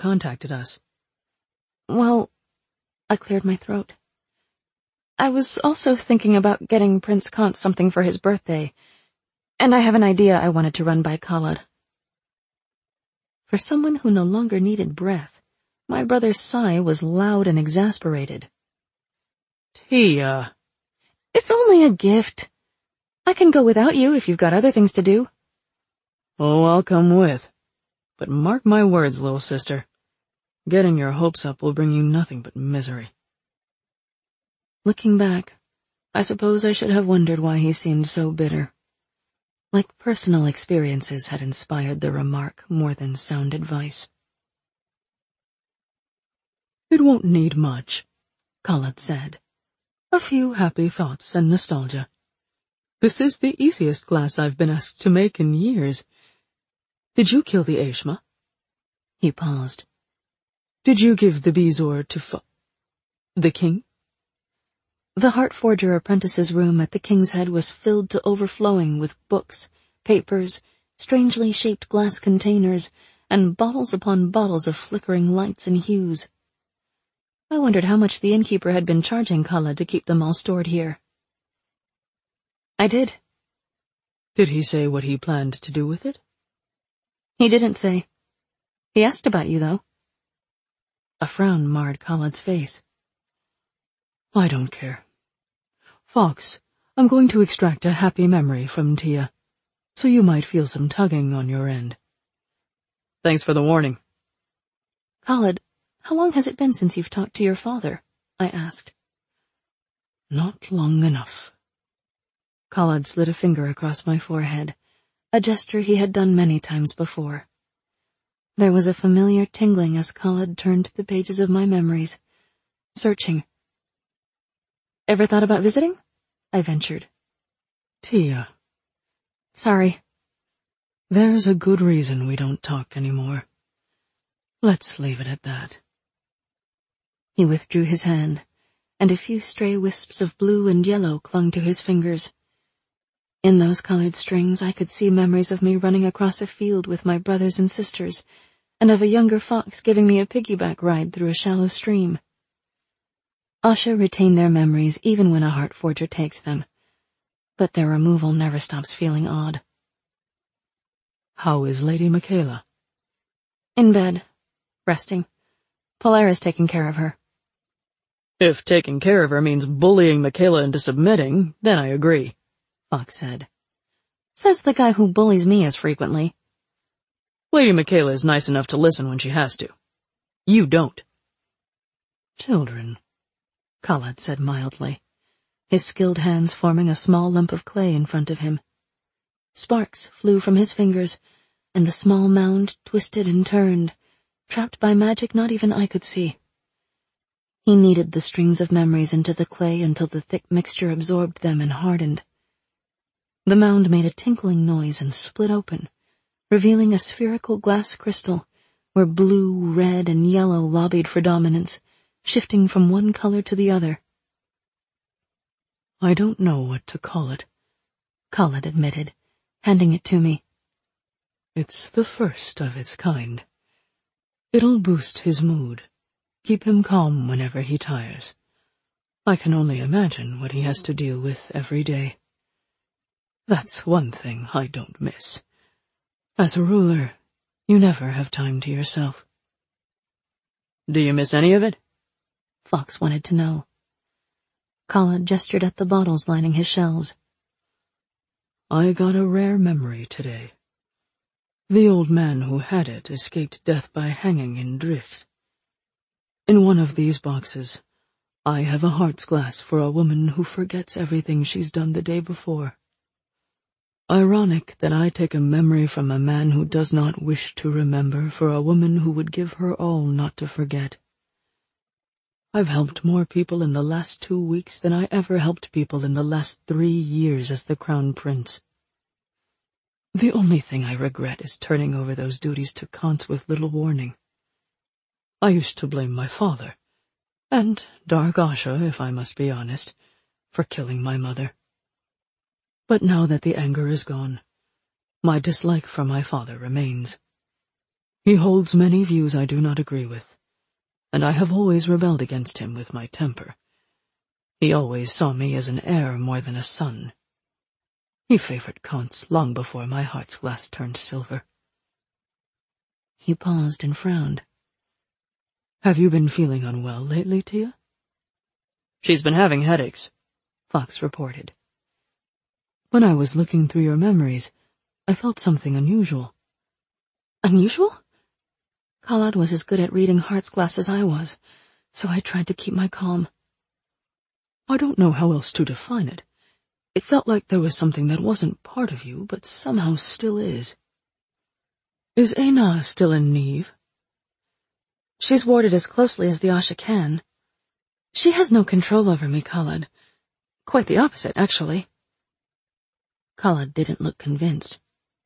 contacted us. Well, I cleared my throat. I was also thinking about getting Prince Kant something for his birthday, and I have an idea I wanted to run by Khaled. For someone who no longer needed breath, my brother's sigh was loud and exasperated. Tia. It's only a gift. I can go without you if you've got other things to do. Oh, I'll come with. But mark my words, little sister. Getting your hopes up will bring you nothing but misery. Looking back, I suppose I should have wondered why he seemed so bitter. Like personal experiences had inspired the remark more than sound advice. It won't need much, Khaled said. A few happy thoughts and nostalgia. This is the easiest glass I've been asked to make in years. Did you kill the Ashma? He paused. Did you give the Bezoar to the king? The Heartforger apprentice's room at the King's Head was filled to overflowing with books, papers, strangely shaped glass containers, and bottles upon bottles of flickering lights and hues. I wondered how much the innkeeper had been charging Khaled to keep them all stored here. I did. Did he say what he planned to do with it? He didn't say. He asked about you, though. A frown marred Khaled's face. I don't care. Fox, I'm going to extract a happy memory from Tia, so you might feel some tugging on your end. Thanks for the warning. Khaled, how long has it been since you've talked to your father? I asked. Not long enough. Khaled slid a finger across my forehead, a gesture he had done many times before. There was a familiar tingling as Khaled turned to the pages of my memories, searching. Ever thought about visiting? I ventured. Tia. Sorry. There's a good reason we don't talk anymore. Let's leave it at that. He withdrew his hand, and a few stray wisps of blue and yellow clung to his fingers. In those colored strings I could see memories of me running across a field with my brothers and sisters, and of a younger fox giving me a piggyback ride through a shallow stream. Asha retain their memories even when a Heartforger takes them, but their removal never stops feeling odd. How is Lady Michaela? In bed, resting. Polara's taking care of her. If taking care of her means bullying Michaela into submitting, then I agree, Fox said. Says the guy who bullies me as frequently. Lady Michaela is nice enough to listen when she has to. You don't. Children, Khaled said mildly, his skilled hands forming a small lump of clay in front of him. Sparks flew from his fingers, and the small mound twisted and turned, trapped by magic not even I could see. He kneaded the strings of memories into the clay until the thick mixture absorbed them and hardened. The mound made a tinkling noise and split open, revealing a spherical glass crystal where blue, red, and yellow lobbied for dominance, shifting from one color to the other. I don't know what to call it, Khaled admitted, handing it to me. It's the first of its kind. It'll boost his mood, keep him calm whenever he tires. I can only imagine what he has to deal with every day. That's one thing I don't miss. As a ruler, you never have time to yourself. Do you miss any of it? Fox wanted to know. Khaled gestured at the bottles lining his shelves. I got a rare memory today. The old man who had it escaped death by hanging in Drift. In one of these boxes, I have a heart's glass for a woman who forgets everything she's done the day before. Ironic that I take a memory from a man who does not wish to remember for a woman who would give her all not to forget. I've helped more people in the last 2 weeks than I ever helped people in the last 3 years as the Crown Prince. The only thing I regret is turning over those duties to Kant with little warning. I used to blame my father, and Dark Asha, if I must be honest, for killing my mother. But now that the anger is gone, my dislike for my father remains. He holds many views I do not agree with, and I have always rebelled against him with my temper. He always saw me as an heir more than a son. He favored Constance long before my heart's glass turned silver." He paused and frowned. "Have you been feeling unwell lately, Tia?" "She's been having headaches," Fox reported. "When I was looking through your memories, I felt something unusual." Unusual? Collard was as good at reading heart's glass as I was, so I tried to keep my calm. "I don't know how else to define it. It felt like there was something that wasn't part of you, but somehow still is. Is Aina still in Neve?" "She's warded as closely as the Asha can. She has no control over me, Collard. Quite the opposite, actually." Collard didn't look convinced.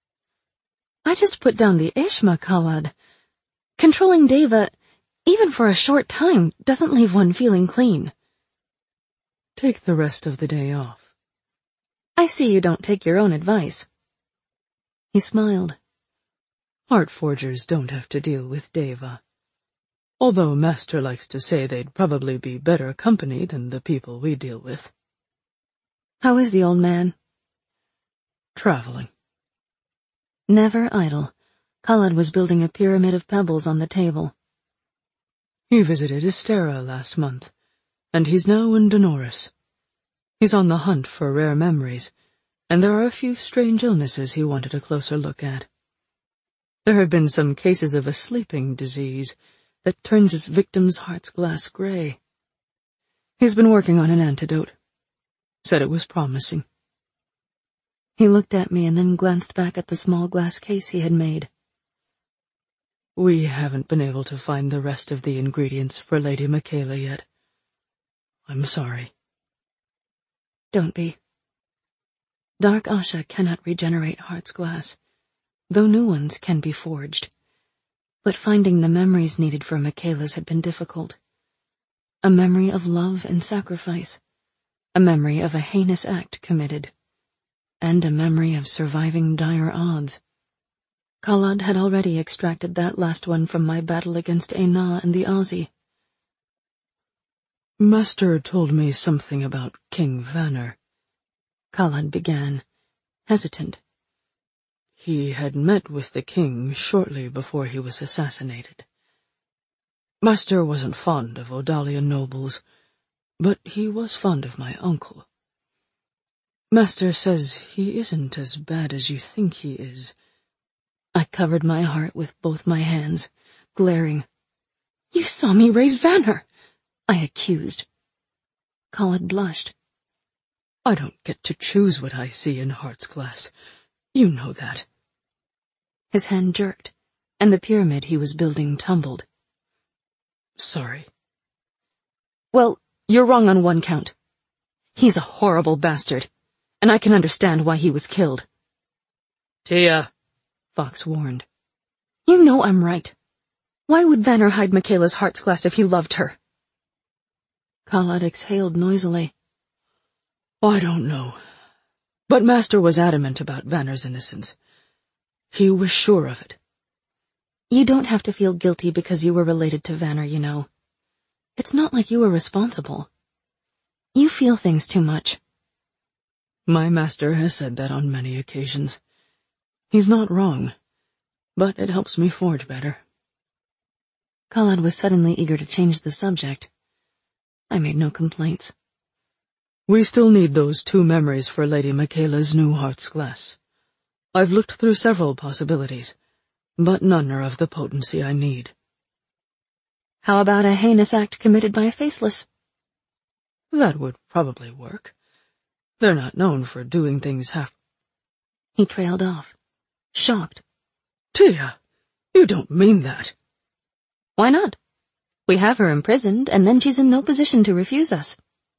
"I just put down the Eshma, Collard. Controlling Deva, even for a short time, doesn't leave one feeling clean." "Take the rest of the day off." "I see you don't take your own advice." He smiled. "Heart forgers don't have to deal with Deva. Although Master likes to say they'd probably be better company than the people we deal with." "How is the old man?" "Traveling." Never idle, Collard was building a pyramid of pebbles on the table. "He visited Estera last month, and he's now in Dolores. He's on the hunt for rare memories, and there are a few strange illnesses he wanted a closer look at. There have been some cases of a sleeping disease that turns his victims' heart's glass gray. He's been working on an antidote. Said it was promising." He looked at me and then glanced back at the small glass case he had made. "We haven't been able to find the rest of the ingredients for Lady Michaela yet. I'm sorry." "Don't be. Dark Asha cannot regenerate heart's glass, though new ones can be forged. But finding the memories needed for Michaela's had been difficult. A memory of love and sacrifice, a memory of a heinous act committed, and a memory of surviving dire odds. Collard had already extracted that last one from my battle against Aina and the Aussie. "Master told me something about King Vanner," Collard began, hesitant. "He had met with the king shortly before he was assassinated. Master wasn't fond of Odalian nobles, but he was fond of my uncle. Master says he isn't as bad as you think he is." I covered my heart with both my hands, glaring. "You saw me raise Vanner," I accused. Collard blushed. "I don't get to choose what I see in heart's glass. You know that." His hand jerked, and the pyramid he was building tumbled. "Sorry." "Well, you're wrong on one count. He's a horrible bastard, and I can understand why he was killed." "Tia," Fox warned. "You know I'm right. Why would Vanner hide Michaela's heart's glass if he loved her?" Collard exhaled noisily. "I don't know. But Master was adamant about Vanner's innocence. He was sure of it." "You don't have to feel guilty because you were related to Vanner, you know. It's not like you were responsible. You feel things too much." "My master has said that on many occasions. He's not wrong, but it helps me forge better." Collard was suddenly eager to change the subject. I made no complaints. "We still need those 2 memories for Lady Michaela's new heart's glass. I've looked through several possibilities, but none are of the potency I need." "How about a heinous act committed by a faceless?" "That would probably work. They're not known for doing things half—" He trailed off, shocked. "Tia, you don't mean that." "Why not? We have her imprisoned, and then she's in no position to refuse us."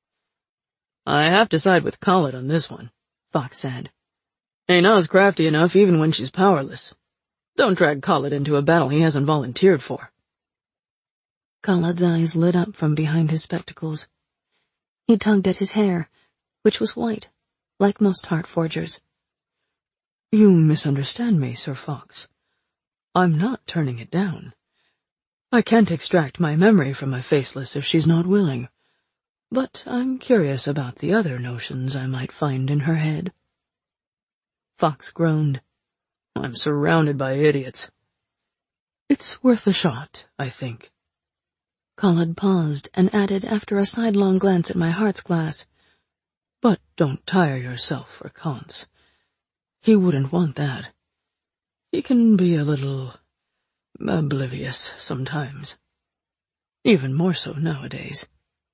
"I have to side with Collard on this one," Fox said. "Aina's crafty enough even when she's powerless. Don't drag Collard into a battle he hasn't volunteered for." Collard's eyes lit up from behind his spectacles. He tugged at his hair, which was white, like most heart forgers. "You misunderstand me, Sir Fox. I'm not turning it down. I can't extract my memory from a faceless if she's not willing. But I'm curious about the other notions I might find in her head. Fox groaned. I'm surrounded by idiots. It's worth a shot, I think. Khalid paused and added after a sidelong glance at my heart's glass, But don't tire yourself for Kantz. He wouldn't want that. He can be a little oblivious sometimes. Even more so nowadays.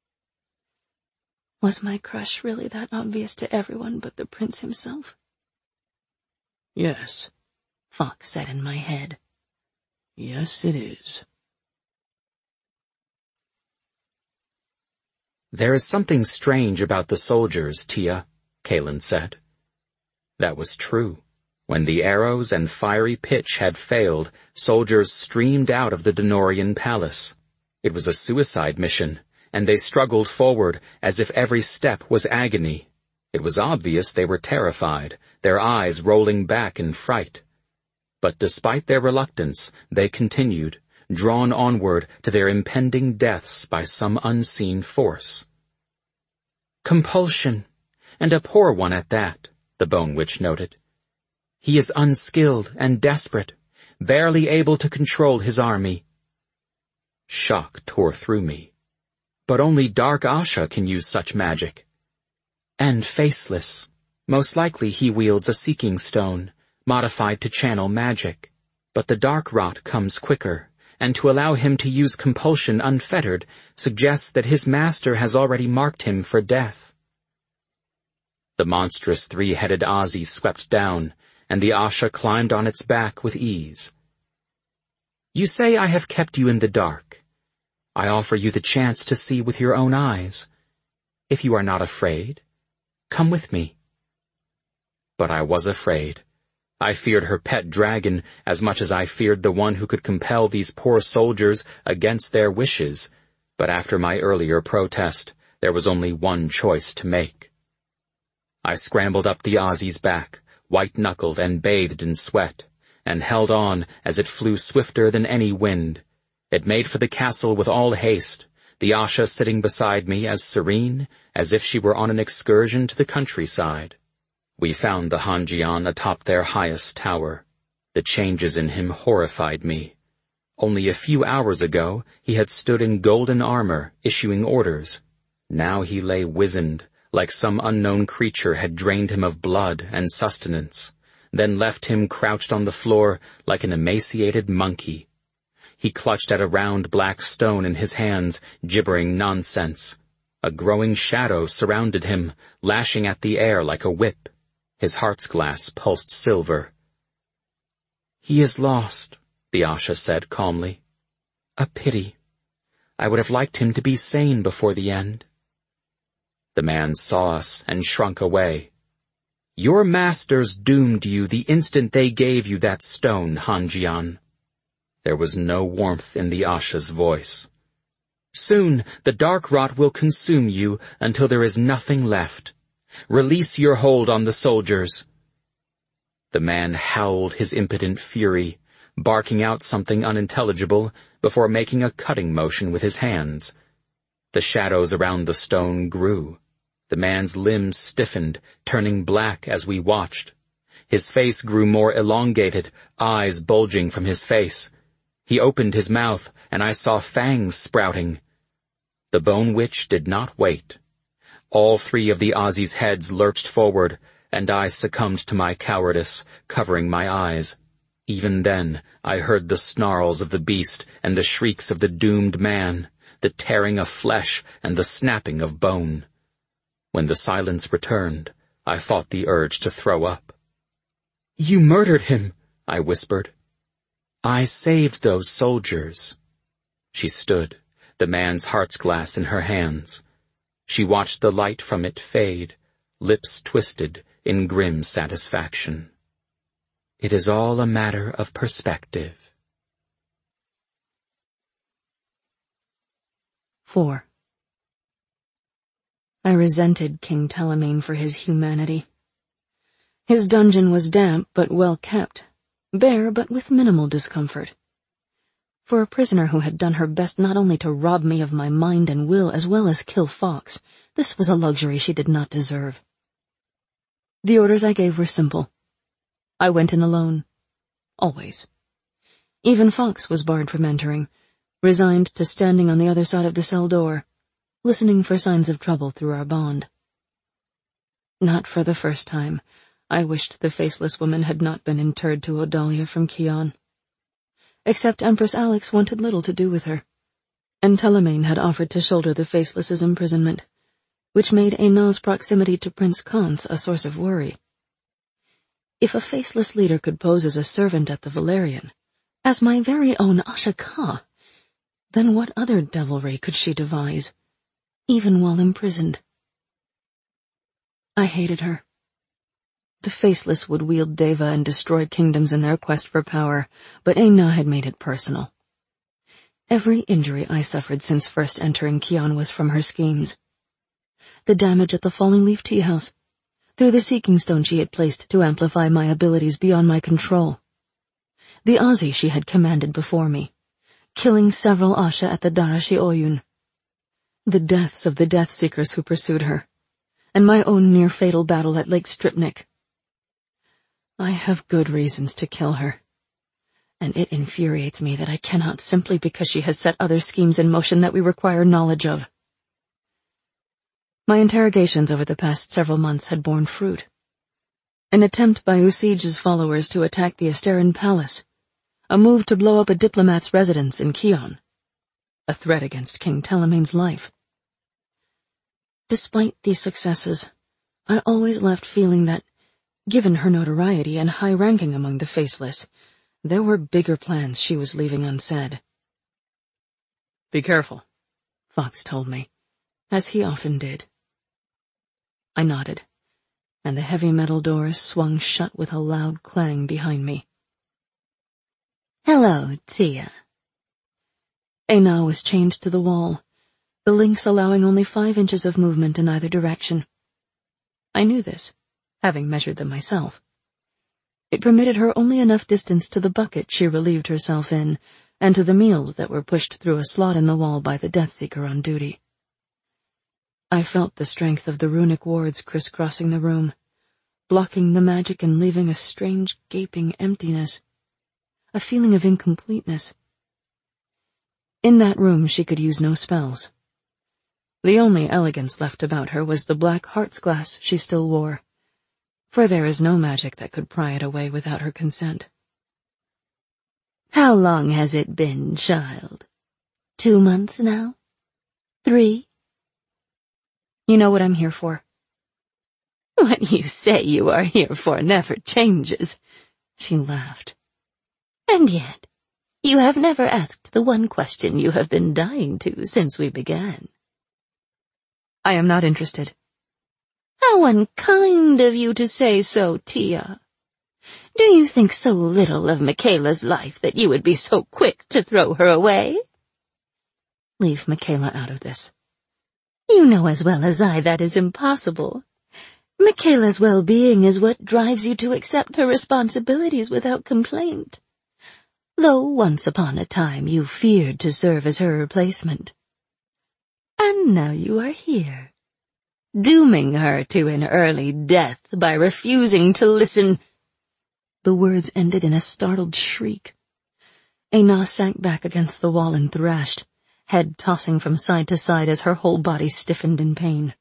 Was my crush really that obvious to everyone but the prince himself? Yes, Fox said in my head. Yes, it is. There is something strange about the soldiers, Tia, Kaelin said. That was true. When the arrows and fiery pitch had failed, soldiers streamed out of the Denorian palace. It was a suicide mission, and they struggled forward as if every step was agony. It was obvious they were terrified, their eyes rolling back in fright. But despite their reluctance, they continued, drawn onward to their impending deaths by some unseen force. Compulsion, and a poor one at that, the Bone Witch noted. He is unskilled and desperate, barely able to control his army. Shock tore through me. But only Dark Asha can use such magic. And faceless. Most likely he wields a seeking stone, modified to channel magic. But the dark rot comes quicker, and to allow him to use compulsion unfettered suggests that his master has already marked him for death. The monstrous three-headed Ozzy swept down, and the Asha climbed on its back with ease. You say I have kept you in the dark. I offer you the chance to see with your own eyes. If you are not afraid, come with me. But I was afraid. I feared her pet dragon as much as I feared the one who could compel these poor soldiers against their wishes, but after my earlier protest, there was only one choice to make. I scrambled up the Ozzy's back, white-knuckled and bathed in sweat, and held on as it flew swifter than any wind. It made for the castle with all haste, the Asha sitting beside me as serene as if she were on an excursion to the countryside. We found the Hanjian atop their highest tower. The changes in him horrified me. Only a few hours ago he had stood in golden armor, issuing orders. Now he lay wizened, like some unknown creature had drained him of blood and sustenance, then left him crouched on the floor like an emaciated monkey. He clutched at a round black stone in his hands, gibbering nonsense. A growing shadow surrounded him, lashing at the air like a whip. His heart's glass pulsed silver. He is lost, the Asha said calmly. A pity. I would have liked him to be sane before the end. The man saw us and shrunk away. Your masters doomed you the instant they gave you that stone, Hanjian. There was no warmth in the Asha's voice. Soon the dark rot will consume you until there is nothing left. Release your hold on the soldiers. The man howled his impotent fury, barking out something unintelligible before making a cutting motion with his hands. The shadows around the stone grew. The man's limbs stiffened, turning black as we watched. His face grew more elongated, eyes bulging from his face. He opened his mouth, and I saw fangs sprouting. The Bone Witch did not wait. All three of the Ozzy's heads lurched forward, and I succumbed to my cowardice, covering my eyes. Even then, I heard the snarls of the beast and the shrieks of the doomed man, the tearing of flesh and the snapping of bone. When the silence returned, I fought the urge to throw up. You murdered him, I whispered. I saved those soldiers. She stood, the man's heart's glass in her hands. She watched the light from it fade, lips twisted in grim satisfaction. It is all a matter of perspective. 4. I resented King Telemane for his humanity. His dungeon was damp but well kept, bare but with minimal discomfort. For a prisoner who had done her best not only to rob me of my mind and will as well as kill Fox, this was a luxury she did not deserve. The orders I gave were simple. I went in alone. Always. Even Fox was barred from entering, resigned to standing on the other side of the cell door, listening for signs of trouble through our bond. Not for the first time, I wished the faceless woman had not been interred to Odalia from Kion. Except Empress Alex wanted little to do with her, and Telemaine had offered to shoulder the faceless's imprisonment, which made Einar's proximity to Prince Khans a source of worry. If a faceless leader could pose as a servant at the Valerian, as my very own Ashika, then what other devilry could she devise, even while imprisoned? I hated her. The faceless would wield Deva and destroy kingdoms in their quest for power, but Einar had made it personal. Every injury I suffered since first entering Kion was from her schemes. The damage at the Falling Leaf Tea House, through the Seeking Stone she had placed to amplify my abilities beyond my control. The Azi she had commanded before me, killing several Asha at the Darashi Oyun. The deaths of the Death Seekers who pursued her, and my own near-fatal battle at Lake Stripnik. I have good reasons to kill her, and it infuriates me that I cannot simply because she has set other schemes in motion that we require knowledge of. My interrogations over the past several months had borne fruit. An attempt by Usij's followers to attack the Asteran Palace, a move to blow up a diplomat's residence in Kion, a threat against King Telemaine's life. Despite these successes, I always left feeling that, given her notoriety and high ranking among the faceless, there were bigger plans she was leaving unsaid. Be careful, Fox told me, as he often did. I nodded, and the heavy metal doors swung shut with a loud clang behind me. Hello, Tia. Einar was chained to the wall, the links allowing only 5 inches of movement in either direction. I knew this, having measured them myself. It permitted her only enough distance to the bucket she relieved herself in, and to the meals that were pushed through a slot in the wall by the Deathseeker on duty. I felt the strength of the runic wards crisscrossing the room, blocking the magic and leaving a strange gaping emptiness, a feeling of incompleteness. In that room she could use no spells. The only elegance left about her was the black heart's glass she still wore, for there is no magic that could pry it away without her consent. How long has it been, child? 2 months now? 3? You know what I'm here for. What you say you are here for never changes, she laughed. And yet, you have never asked the one question you have been dying to since we began. I am not interested. How unkind of you to say so, Tia. Do you think so little of Michaela's life that you would be so quick to throw her away? Leave Michaela out of this. You know as well as I that is impossible. Michaela's well-being is what drives you to accept her responsibilities without complaint. Though once upon a time you feared to serve as her replacement. And now you are here, dooming her to an early death by refusing to listen. The words ended in a startled shriek. Einar sank back against the wall and thrashed, head tossing from side to side as her whole body stiffened in pain.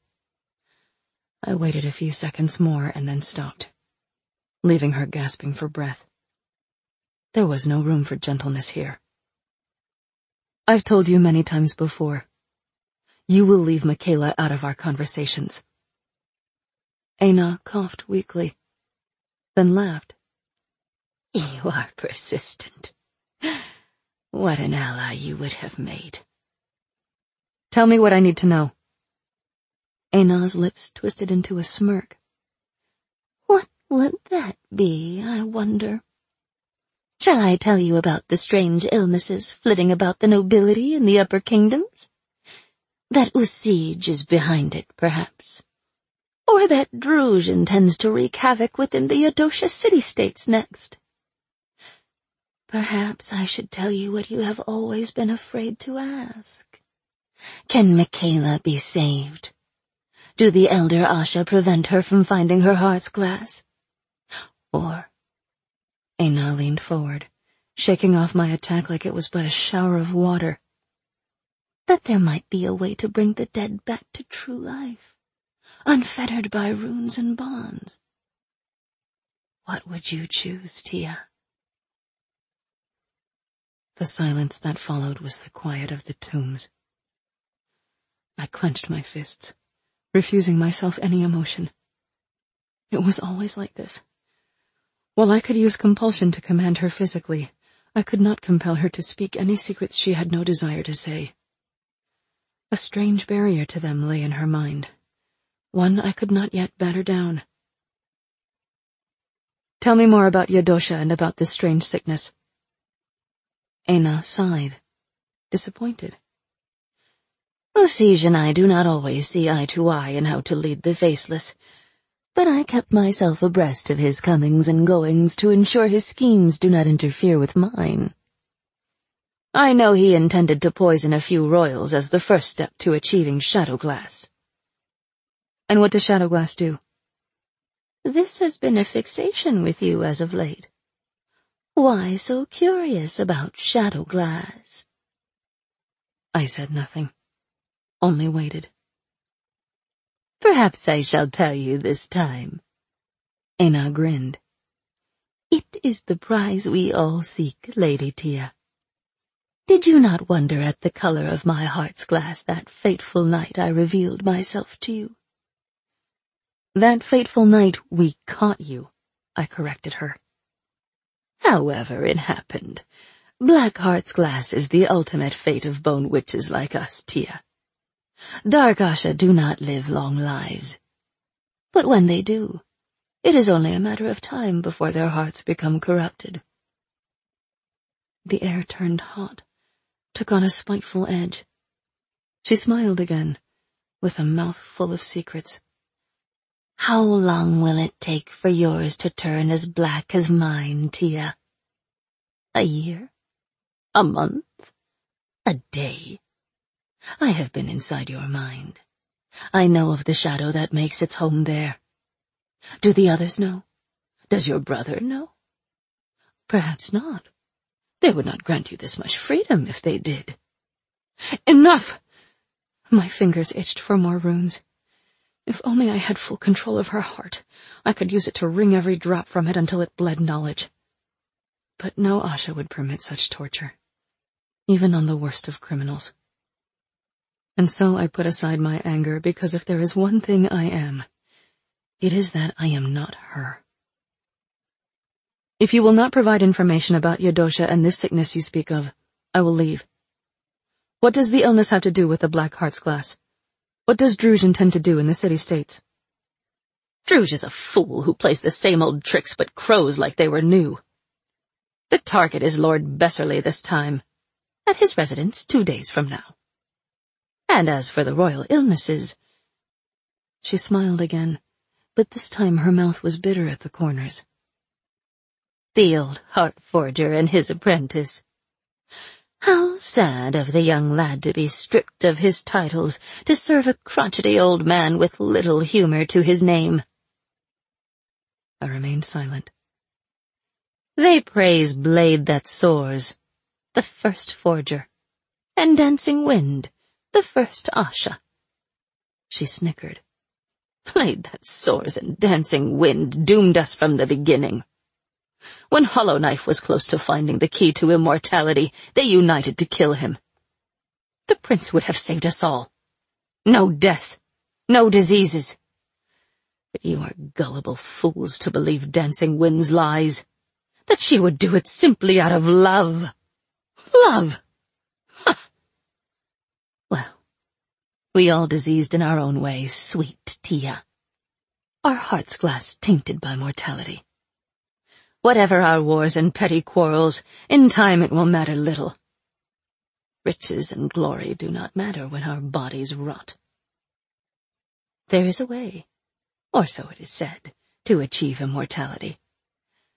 I waited a few seconds more and then stopped, leaving her gasping for breath. There was no room for gentleness here. I've told you many times before. You will leave Michaela out of our conversations. Einar coughed weakly, then laughed. You are persistent. What an ally you would have made. Tell me what I need to know. Einar's lips twisted into a smirk. What would that be, I wonder? Shall I tell you about the strange illnesses flitting about the nobility in the upper kingdoms? That Usij is behind it, perhaps. Or that Druj intends to wreak havoc within the Yodosha city-states next. Perhaps I should tell you what you have always been afraid to ask. Can Michaela be saved? Do the elder Asha prevent her from finding her heart's glass? Or... Aina leaned forward, shaking off my attack like it was but a shower of water. That there might be a way to bring the dead back to true life, unfettered by runes and bonds. What would you choose, Tia? The silence that followed was the quiet of the tombs. I clenched my fists, refusing myself any emotion. It was always like this. While I could use compulsion to command her physically, I could not compel her to speak any secrets she had no desire to say. A strange barrier to them lay in her mind, one I could not yet batter down. Tell me more about Yadosha and about this strange sickness. Aina sighed, disappointed. Osige and I do not always see eye to eye in how to lead the faceless, but I kept myself abreast of his comings and goings to ensure his schemes do not interfere with mine. I know he intended to poison a few royals as the first step to achieving Shadowglass. And what does Shadowglass do? This has been a fixation with you as of late. Why so curious about Shadowglass? I said nothing, only waited. Perhaps I shall tell you this time. Aina grinned. It is the prize we all seek, Lady Tia. Did you not wonder at the color of my heart's glass that fateful night I revealed myself to you? That fateful night we caught you, I corrected her. However it happened, Black Heart's glass is the ultimate fate of bone witches like us, Tia. Dark Asha do not live long lives. But when they do, it is only a matter of time before their hearts become corrupted. The air turned hot, took on a spiteful edge. She smiled again, with a mouth full of secrets. How long will it take for yours to turn as black as mine, Tia? A year? A month? A day? I have been inside your mind. I know of the shadow that makes its home there. Do the others know? Does your brother know? Perhaps not. They would not grant you this much freedom if they did. Enough! My fingers itched for more runes. If only I had full control of her heart, I could use it to wring every drop from it until it bled knowledge. But no Asha would permit such torture, even on the worst of criminals. And so I put aside my anger, because if there is one thing I am, it is that I am not her. If you will not provide information about Yadosha and this sickness you speak of, I will leave. What does the illness have to do with the Black Heart's glass? What does Druge intend to do in the city-states? Druge is a fool who plays the same old tricks but crows like they were new. The target is Lord Besserly this time, at his residence 2 days from now. And as for the royal illnesses... She smiled again, but this time her mouth was bitter at the corners. The old heart forger and his apprentice. How sad of the young lad to be stripped of his titles to serve a crotchety old man with little humor to his name. I remained silent. They praise Blade That Soars, the first forger, and Dancing Wind, the first Asha. She snickered. Blade That Soars and Dancing Wind doomed us from the beginning. When Hollow Knife was close to finding the key to immortality, they united to kill him. The prince would have saved us all. No death, no diseases. But you are gullible fools to believe Dancing Wind's lies, that she would do it simply out of love. Love! Huh. Well, we all diseased in our own way, sweet Tia. Our heart's glass tainted by mortality. Whatever our wars and petty quarrels, in time it will matter little. Riches and glory do not matter when our bodies rot. There is a way, or so it is said, to achieve immortality.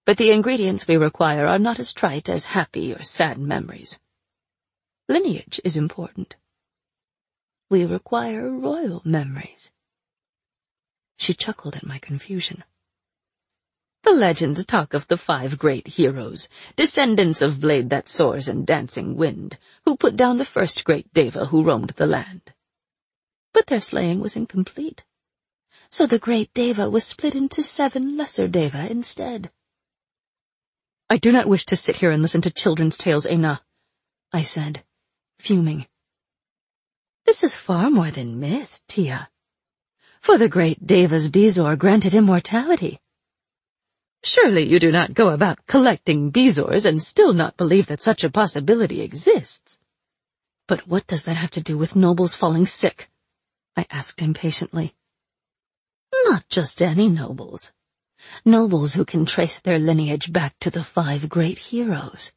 but the ingredients we require are not as trite as happy or sad memories. Lineage is important. We require royal memories." She chuckled at my confusion. "The legends talk of the 5 great heroes, descendants of Blade that Soars and Dancing Wind, who put down the first great Deva who roamed the land. But their slaying was incomplete, so the great Deva was split into 7 lesser Deva instead." "I do not wish to sit here and listen to children's tales, Aina," I said, fuming. "This is far more than myth, Tia. For the great Devas Bezoar granted immortality. Surely you do not go about collecting Bezoars and still not believe that such a possibility exists." "But what does that have to do with nobles falling sick?" I asked impatiently. "Not just any nobles. Nobles who can trace their lineage back to the 5 great heroes."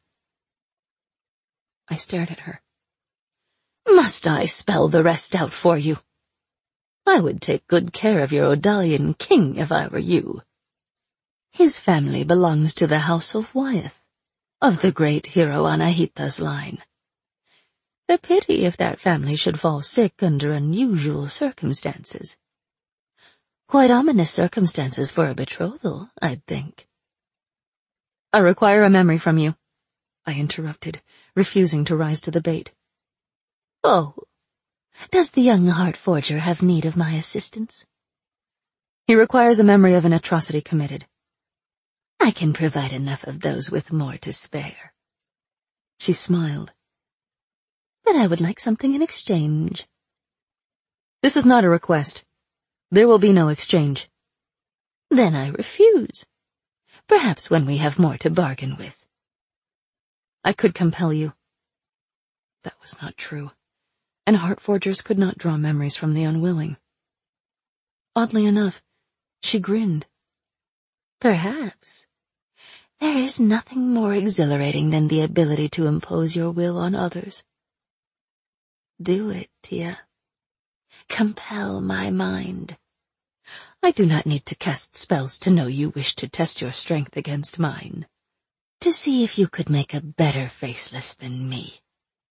I stared at her. "Must I spell the rest out for you? I would take good care of your Odalian king if I were you. His family belongs to the House of Wyeth, of the great hero Anahita's line. A pity if that family should fall sick under unusual circumstances. Quite ominous circumstances for a betrothal, I'd think." "I require a memory from you," I interrupted, refusing to rise to the bait. "Oh, does the young heart forger have need of my assistance?" "He requires a memory of an atrocity committed." "I can provide enough of those with more to spare." She smiled. "But I would like something in exchange." "This is not a request. There will be no exchange." "Then I refuse. Perhaps when we have more to bargain with." "I could compel you." That was not true, and heart forgers could not draw memories from the unwilling. Oddly enough, she grinned. "Perhaps. There is nothing more exhilarating than the ability to impose your will on others. Do it, Tia. Compel my mind. I do not need to cast spells to know you wish to test your strength against mine, to see if you could make a better faceless than me."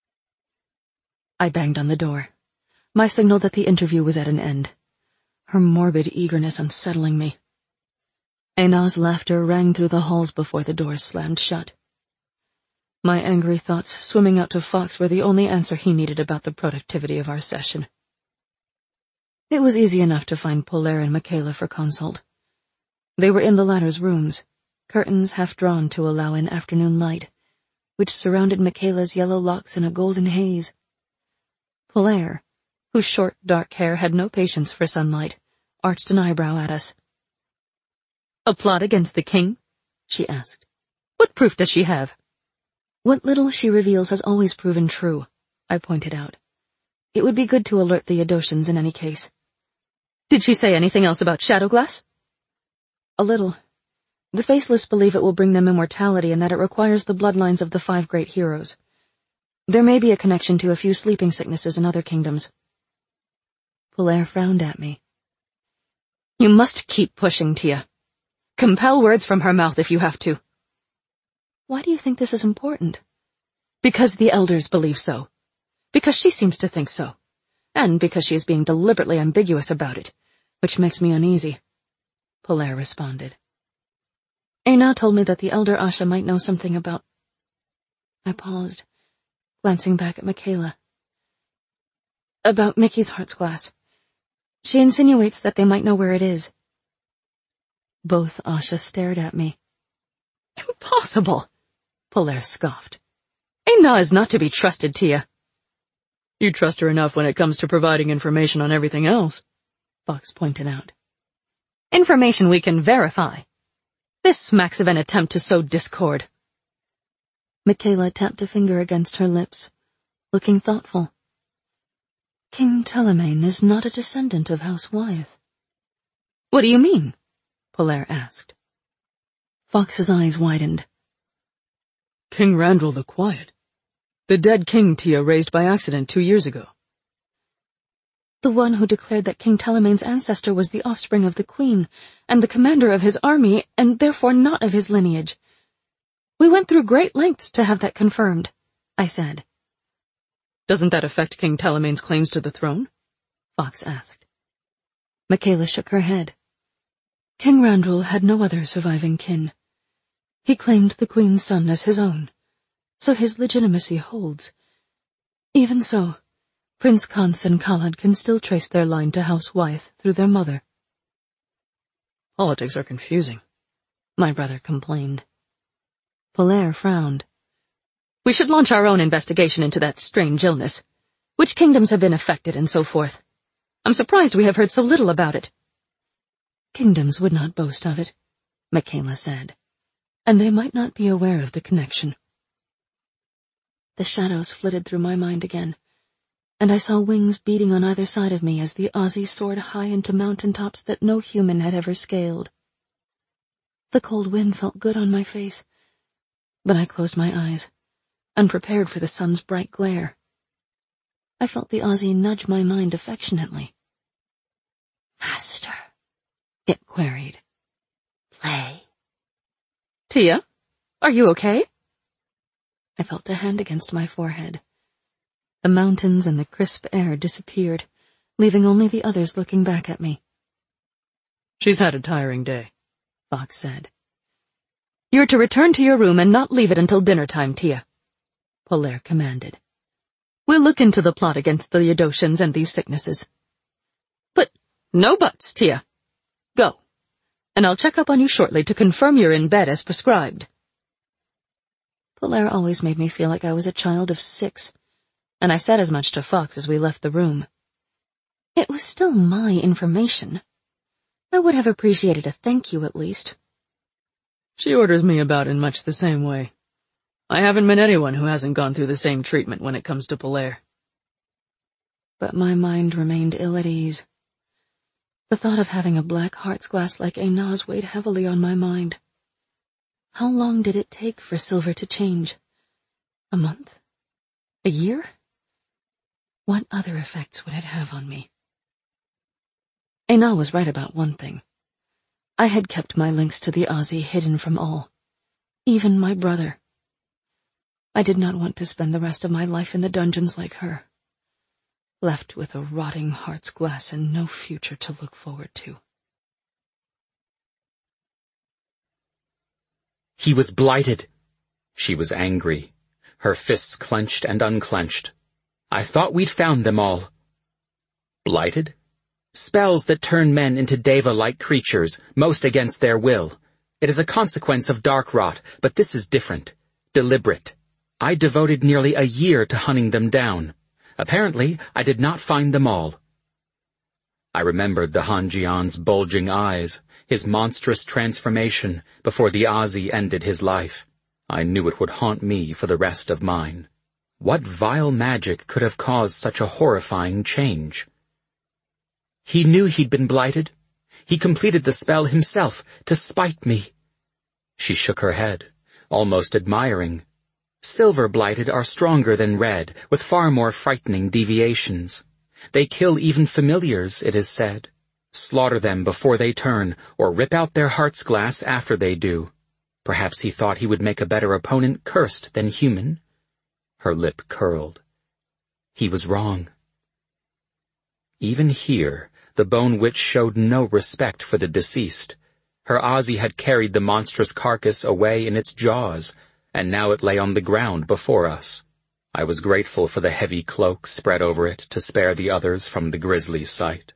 I banged on the door, my signal that the interview was at an end, her morbid eagerness unsettling me. Aina's laughter rang through the halls before the doors slammed shut. My angry thoughts swimming out to Fox were the only answer he needed about the productivity of our session. It was easy enough to find Polaire and Michaela for consult. They were in the latter's rooms, curtains half drawn to allow in afternoon light, which surrounded Michaela's yellow locks in a golden haze. Polaire, whose short, dark hair had no patience for sunlight, arched an eyebrow at us. "A plot against the king?" she asked. "What proof does she have?" "What little she reveals has always proven true," I pointed out. "It would be good to alert the Edotians in any case." "Did she say anything else about Shadowglass?" "A little. The Faceless believe it will bring them immortality and that it requires the bloodlines of the 5 great heroes. There may be a connection to a few sleeping sicknesses in other kingdoms." Polaire frowned at me. "You must keep pushing, Tia. Compel words from her mouth if you have to." "Why do you think this is important?" "Because the elders believe so. Because she seems to think so. And because she is being deliberately ambiguous about it, which makes me uneasy," Polaire responded. "Aina told me that the elder Asha might know something about—" I paused, glancing back at Michaela. "About Mickey's heart's glass. She insinuates that they might know where it is." Both Asha stared at me. "Impossible," Polaire scoffed. "Aina is not to be trusted, Tia." "You trust her enough when it comes to providing information on everything else," Fox pointed out. "Information we can verify. This smacks of an attempt to sow discord." Michaela tapped a finger against her lips, looking thoughtful. "King Telemaine is not a descendant of House Wyeth." "What do you mean?" Polaire asked. Fox's eyes widened. "King Randall the Quiet. The dead king Tia raised by accident 2 years ago." The one who declared that King Telemain's ancestor was the offspring of the queen, and the commander of his army, and therefore not of his lineage. We went through great lengths to have that confirmed, I said. Doesn't that affect King Telemain's claims to the throne? Fox asked. Michaela shook her head. King Randral had no other surviving kin. He claimed the queen's son as his own, so his legitimacy holds. Even so, Prince Khans and Khalad can still trace their line to House Wyeth through their mother. Politics are confusing, my brother complained. Polaire frowned. We should launch our own investigation into that strange illness. Which kingdoms have been affected and so forth. I'm surprised we have heard so little about it. Kingdoms would not boast of it, Michaela said, and they might not be aware of the connection. The shadows flitted through my mind again, and I saw wings beating on either side of me as the Aussie soared high into mountain tops that no human had ever scaled. The cold wind felt good on my face, but I closed my eyes, unprepared for the sun's bright glare. I felt the Aussie nudge my mind affectionately. Master, it queried. Play. Tia, are you okay? I felt a hand against my forehead. The mountains and the crisp air disappeared, leaving only the others looking back at me. She's had a tiring day, Fox said. You're to return to your room and not leave it until dinner time, Tia, Polaire commanded. We'll look into the plot against the Edotians and these sicknesses. But no buts, Tia. Go, and I'll check up on you shortly to confirm you're in bed as prescribed. Polaire always made me feel like I was a child of 6, and I said as much to Fox as we left the room. It was still my information. I would have appreciated a thank you at least. She orders me about in much the same way. I haven't met anyone who hasn't gone through the same treatment when it comes to Polaire. But my mind remained ill at ease. The thought of having a black heart's glass like Einar's weighed heavily on my mind. How long did it take for Silver to change? A month? A year? What other effects would it have on me? Einar was right about one thing. I had kept my links to the Aussie hidden from all, even my brother. I did not want to spend the rest of my life in the dungeons like her, left with a rotting heart's glass and no future to look forward to. He was blighted. She was angry, her fists clenched and unclenched. I thought we'd found them all. Blighted? Spells that turn men into deva-like creatures, most against their will. It is a consequence of dark rot, but this is different, deliberate. I devoted nearly a year to hunting them down. Apparently, I did not find them all. I remembered the Hanjian's bulging eyes, his monstrous transformation before the Aussie ended his life. I knew it would haunt me for the rest of mine. What vile magic could have caused such a horrifying change? He knew he'd been blighted. He completed the spell himself to spite me. She shook her head, almost admiring. Silver blighted are stronger than red, with far more frightening deviations. They kill even familiars, it is said. Slaughter them before they turn, or rip out their heart's glass after they do. Perhaps he thought he would make a better opponent cursed than human. Her lip curled. He was wrong. Even here, the Bone Witch showed no respect for the deceased. Her Aussie had carried the monstrous carcass away in its jaws, and now it lay on the ground before us. I was grateful for the heavy cloak spread over it to spare the others from the grisly sight.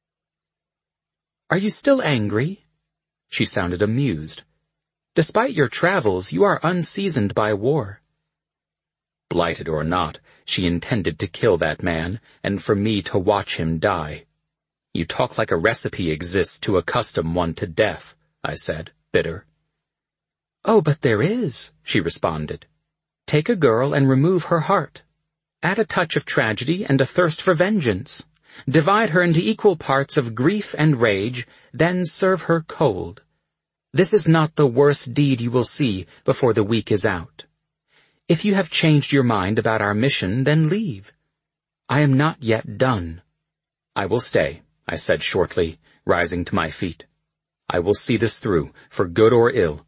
"Are you still angry?" She sounded amused. "Despite your travels, you are unseasoned by war." Blighted or not, she intended to kill that man, and for me to watch him die. "You talk like a recipe exists to accustom one to death," I said, bitter. "Oh, but there is," she responded. "Take a girl and remove her heart. Add a touch of tragedy and a thirst for vengeance. Divide her into equal parts of grief and rage, then serve her cold. This is not the worst deed you will see before the week is out. If you have changed your mind about our mission, then leave. I am not yet done. "I will stay," I said shortly, rising to my feet. "I will see this through, for good or ill."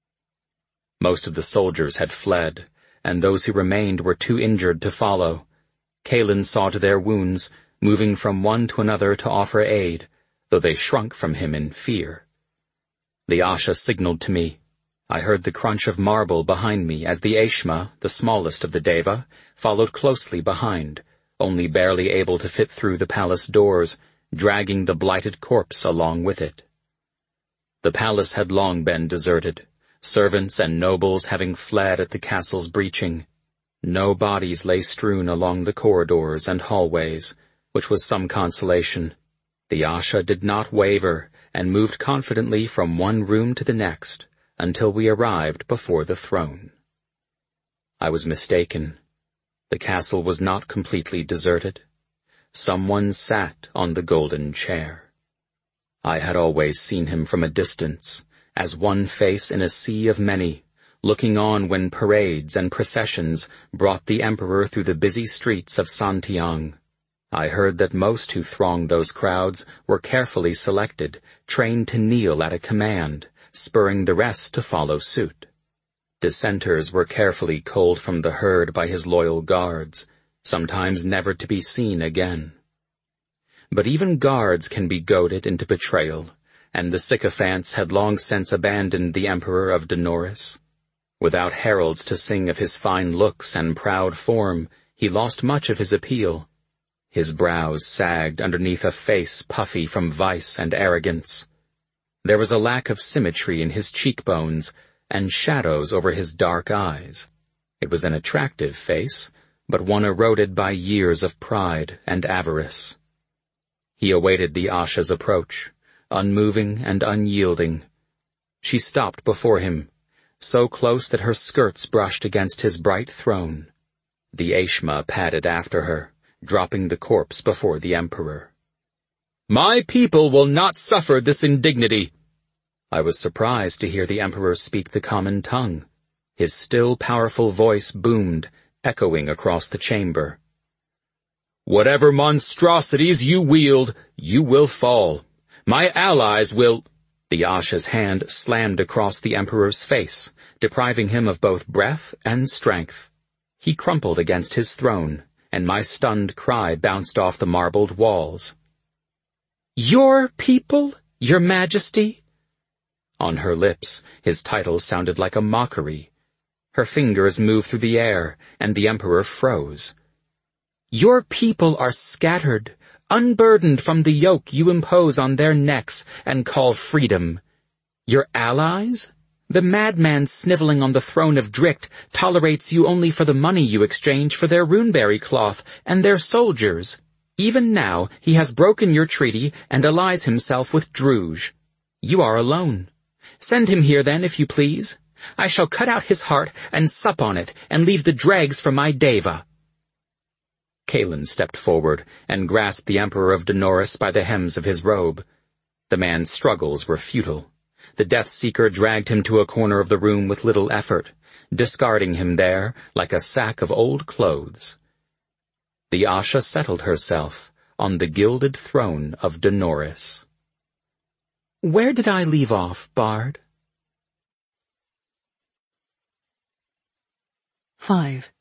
Most of the soldiers had fled, and those who remained were too injured to follow. Kalin saw to their wounds, moving from one to another to offer aid, though they shrunk from him in fear. The Asha signaled to me. I heard the crunch of marble behind me as the Ashma, the smallest of the Deva, followed closely behind, only barely able to fit through the palace doors, dragging the blighted corpse along with it. The palace had long been deserted, servants and nobles having fled at the castle's breaching. No bodies lay strewn along the corridors and hallways, which was some consolation. The Asha did not waver and moved confidently from one room to the next until we arrived before the throne. I was mistaken. The castle was not completely deserted. Someone sat on the golden chair. I had always seen him from a distance, as one face in a sea of many, looking on when parades and processions brought the emperor through the busy streets of Santiang. I heard that most who thronged those crowds were carefully selected, trained to kneel at a command, spurring the rest to follow suit. Dissenters were carefully culled from the herd by his loyal guards, sometimes never to be seen again. But even guards can be goaded into betrayal, and the sycophants had long since abandoned the Emperor of Dolores. Without heralds to sing of his fine looks and proud form, he lost much of his appeal. His brows sagged underneath a face puffy from vice and arrogance. There was a lack of symmetry in his cheekbones, and shadows over his dark eyes. It was an attractive face, but one eroded by years of pride and avarice. He awaited the Asha's approach, unmoving and unyielding. She stopped before him, so close that her skirts brushed against his bright throne. The Ashma padded after her, dropping the corpse before the emperor. "My people will not suffer this indignity." I was surprised to hear the emperor speak the common tongue. His still powerful voice boomed, echoing across the chamber. "Whatever monstrosities you wield, you will fall. My allies will—" The Asha's hand slammed across the emperor's face, depriving him of both breath and strength. He crumpled against his throne, and my stunned cry bounced off the marbled walls. "Your people, your majesty?" On her lips, his title sounded like a mockery. Her fingers moved through the air, and the emperor froze. "Your people are scattered, unburdened from the yoke you impose on their necks and call freedom. Your allies? The madman sniveling on the throne of Dricht tolerates you only for the money you exchange for their runeberry cloth and their soldiers. Even now he has broken your treaty and allies himself with Druge. You are alone. Send him here then, if you please. I shall cut out his heart and sup on it and leave the dregs for my Deva." Kalin stepped forward and grasped the Emperor of Dolores by the hems of his robe. The man's struggles were futile. The Death-Seeker dragged him to a corner of the room with little effort, discarding him there like a sack of old clothes. The Asha settled herself on the gilded throne of Dolores. Where did I leave off, Bard? 5.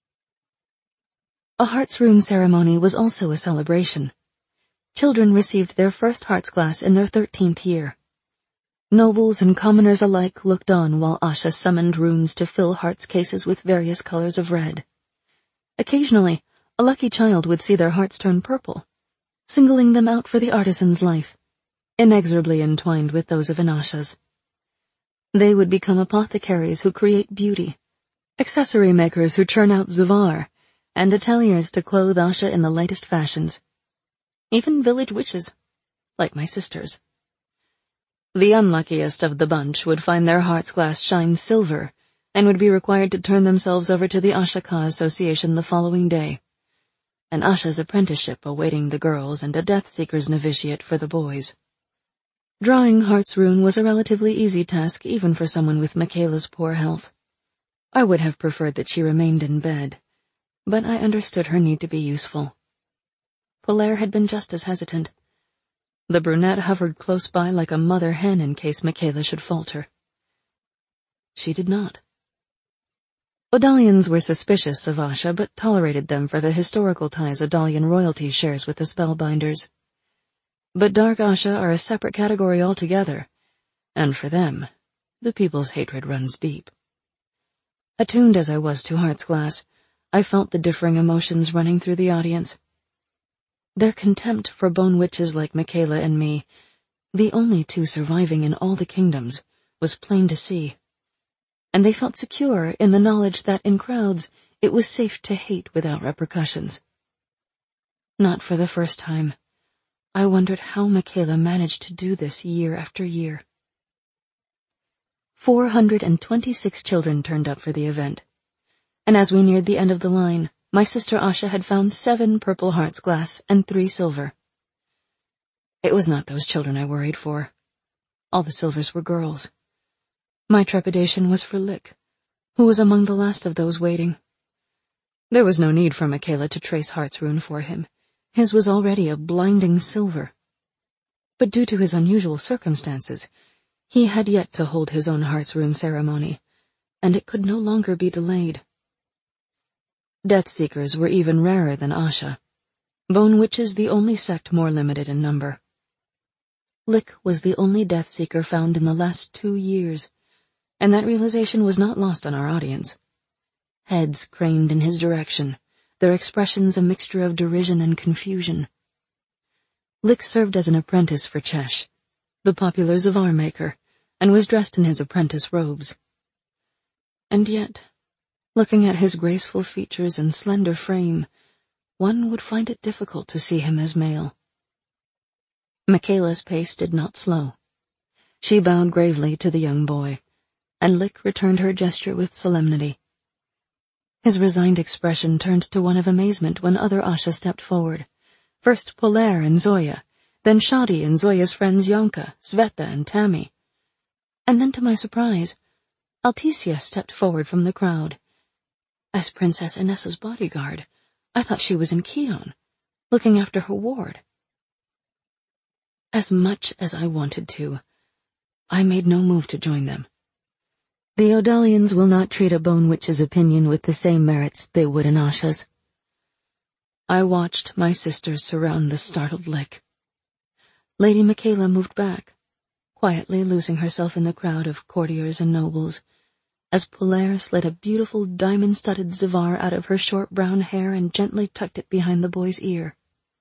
A Heart's Rune ceremony was also a celebration. Children received their first Heart's Glass in their 13th year. Nobles and commoners alike looked on while Asha summoned runes to fill hearts' cases with various colors of red. Occasionally, a lucky child would see their hearts turn purple, singling them out for the artisan's life, inexorably entwined with those of an Asha's. They would become apothecaries who create beauty, accessory makers who churn out Zavar, and ateliers to clothe Asha in the latest fashions. Even village witches, like my sisters. The unluckiest of the bunch would find their heart's glass shine silver, and would be required to turn themselves over to the Ashaka Association the following day. An Asha's apprenticeship awaiting the girls and a Death-Seeker's novitiate for the boys. Drawing Heart's Rune was a relatively easy task even for someone with Michaela's poor health. I would have preferred that she remained in bed, but I understood her need to be useful. Polaire had been just as hesitant. The brunette hovered close by like a mother hen in case Michaela should falter. She did not. Odalians were suspicious of Asha, but tolerated them for the historical ties Odalian royalty shares with the Spellbinders. But Dark Asha are a separate category altogether, and for them, the people's hatred runs deep. Attuned as I was to Heart's Glass, I felt the differing emotions running through the audience. Their contempt for bone witches like Michaela and me, the only two surviving in all the kingdoms, was plain to see. And they felt secure in the knowledge that in crowds it was safe to hate without repercussions. Not for the first time, I wondered how Michaela managed to do this year after year. 426 children turned up for the event, and as we neared the end of the line, my sister Asha had found 7 purple Heart's Glass and 3 silver. It was not those children I worried for. All the silvers were girls. My trepidation was for Lick, who was among the last of those waiting. There was no need for Michaela to trace Heart's rune for him. His was already a blinding silver. But due to his unusual circumstances, he had yet to hold his own Heart's rune ceremony, and it could no longer be delayed. Death-seekers were even rarer than Asha, bone witches the only sect more limited in number. Lick was the only death-seeker found in the last 2 years, and that realization was not lost on our audience. Heads craned in his direction, their expressions a mixture of derision and confusion. Lick served as an apprentice for Chesh, the popular Zavar maker, and was dressed in his apprentice robes. And yet, looking at his graceful features and slender frame, one would find it difficult to see him as male. Michaela's pace did not slow. She bowed gravely to the young boy, and Lick returned her gesture with solemnity. His resigned expression turned to one of amazement when other Asha stepped forward. First Polaire and Zoya, then Shadi and Zoya's friends Yonka, Sveta, and Tammy. And then to my surprise, Alticia stepped forward from the crowd. As Princess Inessa's bodyguard, I thought she was in Kion, looking after her ward. As much as I wanted to, I made no move to join them. The Odalians will not treat a bone witch's opinion with the same merits they would an Asha's. I watched my sisters surround the startled Lick. Lady Michaela moved back, quietly losing herself in the crowd of courtiers and nobles, as Polaire slid a beautiful diamond-studded Zavar out of her short brown hair and gently tucked it behind the boy's ear.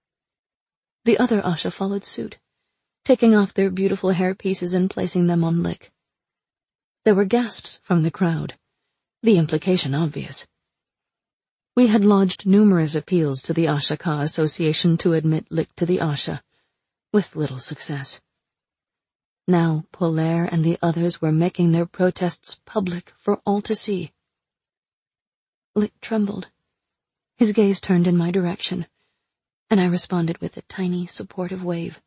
The other Asha followed suit, taking off their beautiful hair pieces and placing them on Lick. There were gasps from the crowd, the implication obvious. We had lodged numerous appeals to the Asha Ka Association to admit Lick to the Asha, with little success. Now Polaire and the others were making their protests public for all to see. Lick trembled. His gaze turned in my direction, and I responded with a tiny, supportive wave.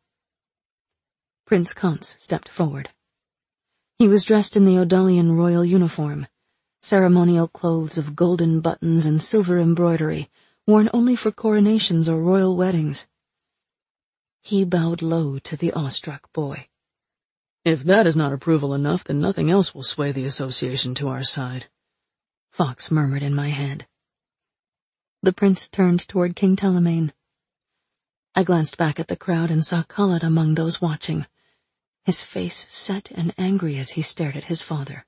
Prince Kans stepped forward. He was dressed in the Odalian royal uniform, ceremonial clothes of golden buttons and silver embroidery, worn only for coronations or royal weddings. He bowed low to the awestruck boy. "If that is not approval enough, then nothing else will sway the association to our side," Fox murmured in my head. The prince turned toward King Telemaine. I glanced back at the crowd and saw Khalid among those watching, his face set and angry as he stared at his father.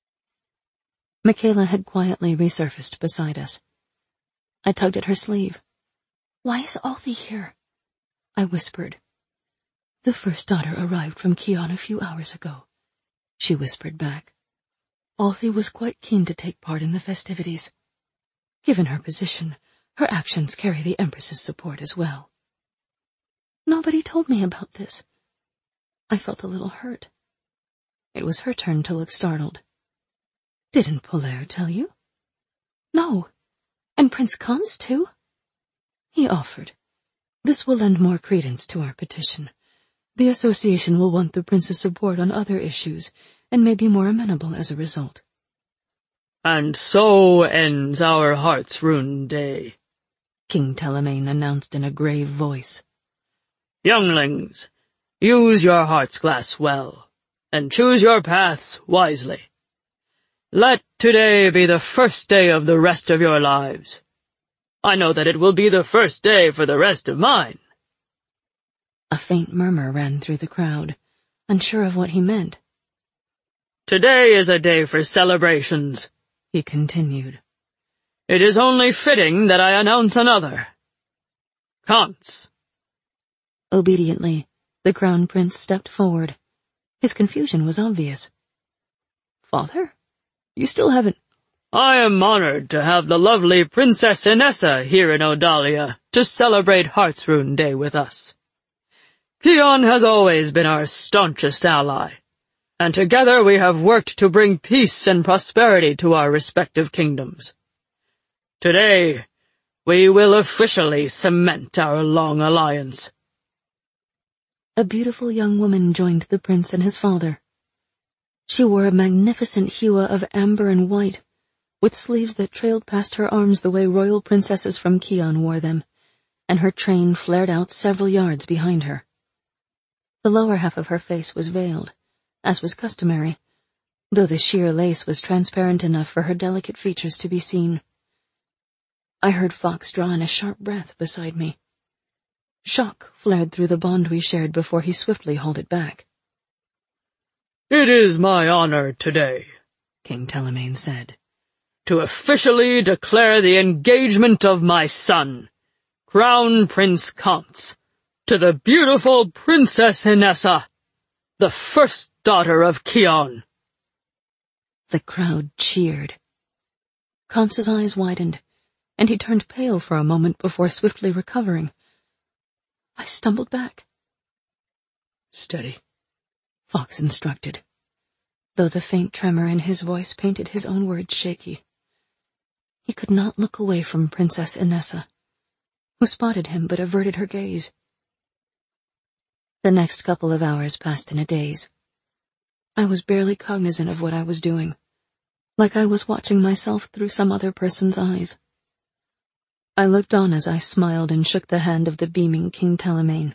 Michaela had quietly resurfaced beside us. I tugged at her sleeve. "Why is Alfie here?" I whispered. "The first daughter arrived from Kion a few hours ago," she whispered back. "Alfie was quite keen to take part in the festivities. Given her position, her actions carry the Empress's support as well." Nobody told me about this. I felt a little hurt. It was her turn to look startled. "Didn't Polaire tell you?" "No. And Prince Kans, too?" "He offered. This will lend more credence to our petition. The association will want the prince's support on other issues, and may be more amenable as a result." "And so ends our Heart's Rune Day," King Telemaine announced in a grave voice. Younglings, use your heart's glass well, and choose your paths wisely. Let today be the first day of the rest of your lives. I know that it will be the first day for the rest of mine. A faint murmur ran through the crowd, unsure of what he meant. Today is a day for celebrations, he continued. It is only fitting that I announce another. Conce. Obediently, the Crown Prince stepped forward. His confusion was obvious. Father? You still haven't— I am honored to have the lovely Princess Inessa here in Odalia to celebrate Heartsrune Day with us. Kion has always been our staunchest ally, and together we have worked to bring peace and prosperity to our respective kingdoms. Today, we will officially cement our long alliance. A beautiful young woman joined the prince and his father. She wore a magnificent hua of amber and white, with sleeves that trailed past her arms the way royal princesses from Kion wore them, and her train flared out several yards behind her. The lower half of her face was veiled, as was customary, though the sheer lace was transparent enough for her delicate features to be seen. I heard Fox draw in a sharp breath beside me. Shock flared through the bond we shared before he swiftly hauled it back. It is my honor today, King Telemaine said, to officially declare the engagement of my son, Crown Prince Conce, to the beautiful Princess Inessa, the first daughter of Kion. The crowd cheered. Conce's eyes widened, and he turned pale for a moment before swiftly recovering. I stumbled back. Steady, Fox instructed, though the faint tremor in his voice painted his own words shaky. He could not look away from Princess Inessa, who spotted him but averted her gaze. The next couple of hours passed in a daze. I was barely cognizant of what I was doing, like I was watching myself through some other person's eyes. I looked on as I smiled and shook the hand of the beaming King Telemaine.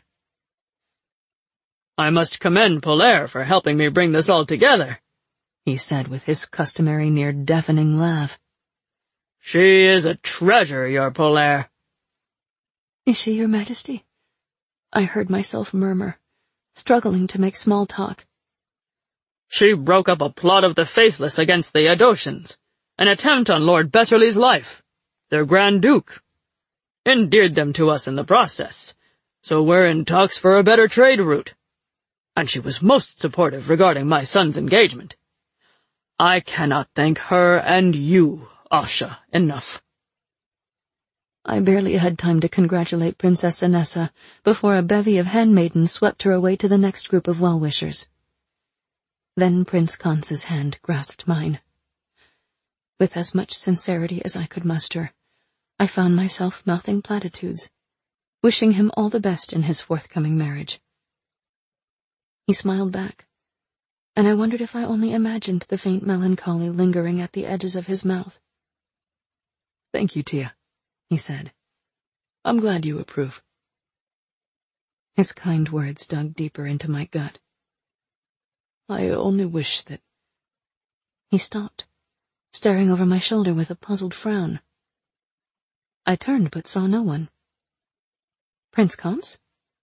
I must commend Polaire for helping me bring this all together, he said with his customary near-deafening laugh. She is a treasure, your Polaire. Is she, your majesty? I heard myself murmur, struggling to make small talk. She broke up a plot of the Faithless against the Adocians, an attempt on Lord Besserly's life, their Grand Duke. Endeared them to us in the process, so we're in talks for a better trade route. And she was most supportive regarding my son's engagement. I cannot thank her and you, Asha, enough. I barely had time to congratulate Princess Inessa before a bevy of handmaidens swept her away to the next group of well-wishers. Then Prince Conce's hand grasped mine. With as much sincerity as I could muster, I found myself mouthing platitudes, wishing him all the best in his forthcoming marriage. He smiled back, and I wondered if I only imagined the faint melancholy lingering at the edges of his mouth. Thank you, Tia, he said. I'm glad you approve. His kind words dug deeper into my gut. I only wish that— He stopped, staring over my shoulder with a puzzled frown. I turned but saw no one. Prince Conce?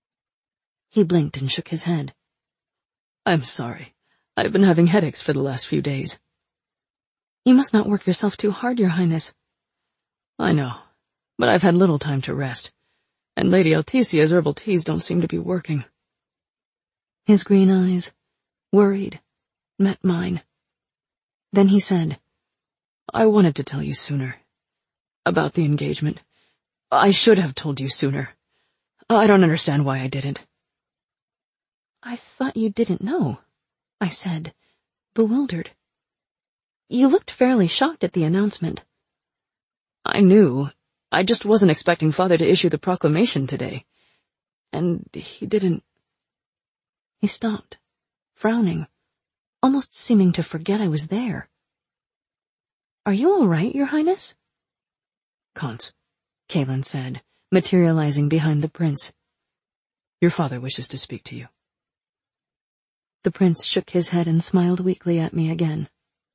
He blinked and shook his head. I'm sorry. I've been having headaches for the last few days. You must not work yourself too hard, Your Highness. I know, but I've had little time to rest, and Lady Altesia's herbal teas don't seem to be working. His green eyes, worried, met mine. Then he said, I wanted to tell you sooner. About the engagement. I should have told you sooner. I don't understand why I didn't. I thought you didn't know, I said, bewildered. You looked fairly shocked at the announcement. I knew. I just wasn't expecting Father to issue the proclamation today. And he didn't— He stopped, frowning, almost seeming to forget I was there. Are you all right, Your Highness? Conce, Kaelin said, materializing behind the prince. Your father wishes to speak to you. The prince shook his head and smiled weakly at me again.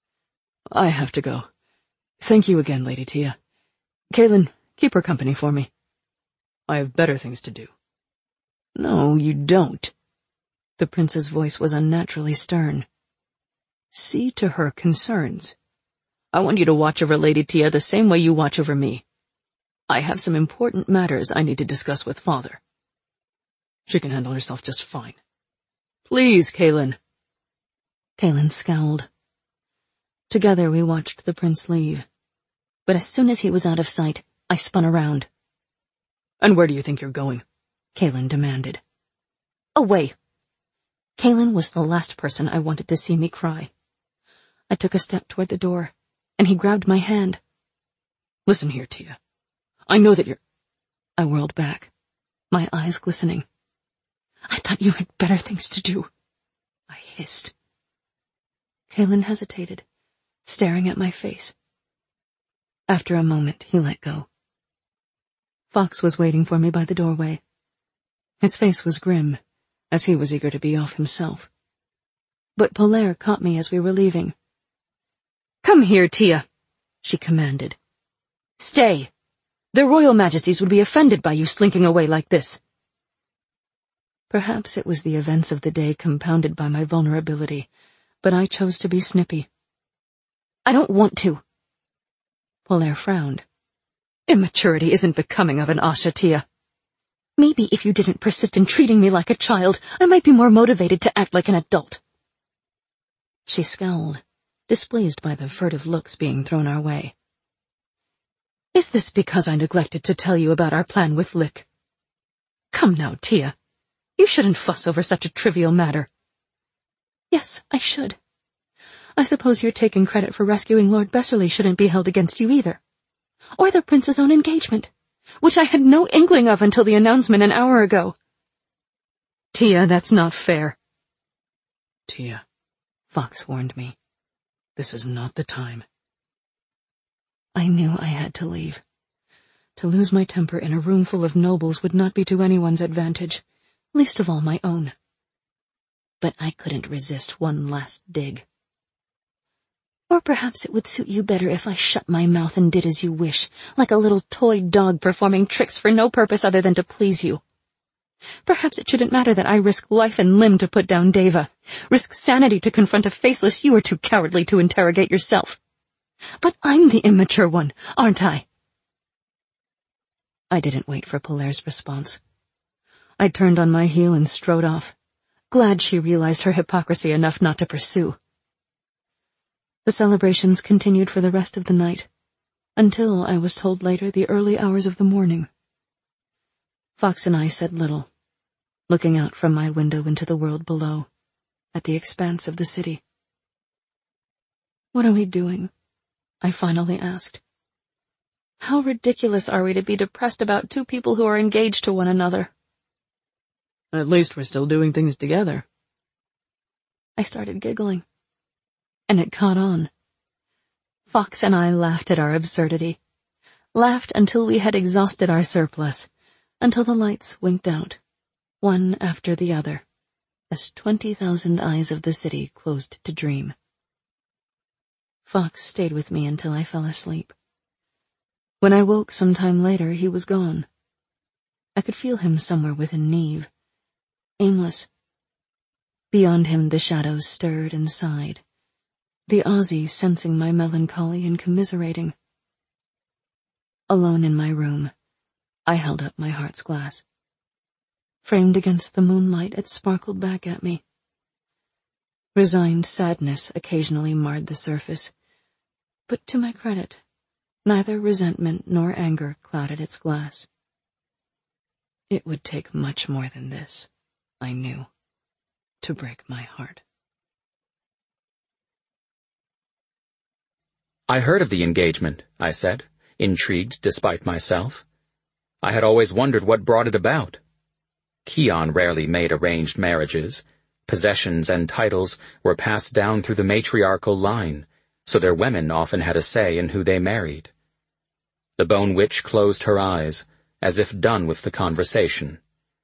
I have to go. Thank you again, Lady Tia. Kaelin, keep her company for me. I have better things to do. No, you don't. The prince's voice was unnaturally stern. See to her concerns. I want you to watch over Lady Tia the same way you watch over me. I have some important matters I need to discuss with Father. She can handle herself just fine. Please, Kaelin. Kaelin scowled. Together we watched the prince leave. But as soon as he was out of sight, I spun around. And where do you think you're going? Kaelin demanded. Away. Kaelin was the last person I wanted to see me cry. I took a step toward the door, and he grabbed my hand. Listen here, Tia. I know that you're... I whirled back, my eyes glistening. I thought you had better things to do, I hissed. Kaelin hesitated, staring at my face. After a moment, he let go. Fox was waiting for me by the doorway. His face was grim, as he was eager to be off himself. But Polaire caught me as we were leaving. Come here, Tia, she commanded. Stay. Their royal majesties would be offended by you slinking away like this. Perhaps it was the events of the day compounded by my vulnerability, but I chose to be snippy. I don't want to. Polaire frowned. Immaturity isn't becoming of an Asha, Tia. Maybe if you didn't persist in treating me like a child, I might be more motivated to act like an adult. She scowled, displeased by the furtive looks being thrown our way. Is this because I neglected to tell you about our plan with Lick? Come now, Tia. You shouldn't fuss over such a trivial matter. Yes, I should. I suppose your taking credit for rescuing Lord Besserly shouldn't be held against you either. Or the prince's own engagement, which I had no inkling of until the announcement an hour ago. Tia, that's not fair. Tia, Fox warned me. This is not the time. I knew I had to leave. To lose my temper in a room full of nobles would not be to anyone's advantage, least of all my own. But I couldn't resist one last dig. Or perhaps it would suit you better if I shut my mouth and did as you wish, like a little toy dog performing tricks for no purpose other than to please you. Perhaps it shouldn't matter that I risk life and limb to put down Deva, risk sanity to confront a faceless you are too cowardly to interrogate yourself. But I'm the immature one, aren't I? I didn't wait for Polaire's response. I turned on my heel and strode off, glad she realized her hypocrisy enough not to pursue. The celebrations continued for the rest of the night, until, I was told later, the early hours of the morning. Fox and I said little, looking out from my window into the world below, at the expanse of the city. What are we doing? I finally asked. How ridiculous are we to be depressed about two people who are engaged to one another? At least we're still doing things together. I started giggling, and it caught on. Fox and I laughed at our absurdity, laughed until we had exhausted our surplus, until the lights winked out, one after the other, as 20,000 eyes of the city closed to dream. Fox stayed with me until I fell asleep. When I woke some time later, he was gone. I could feel him somewhere within Neve, aimless. Beyond him the shadows stirred and sighed, the Aussie sensing my melancholy and commiserating. Alone in my room, I held up my heart's glass. Framed against the moonlight, it sparkled back at me. Resigned sadness occasionally marred the surface, but to my credit, neither resentment nor anger clouded its glass. It would take much more than this, I knew, to break my heart. I heard of the engagement, I said, intrigued despite myself. I had always wondered what brought it about. Kion rarely made arranged marriages. Possessions and titles were passed down through the matriarchal line, so their women often had a say in who they married. The Bone Witch closed her eyes, as if done with the conversation.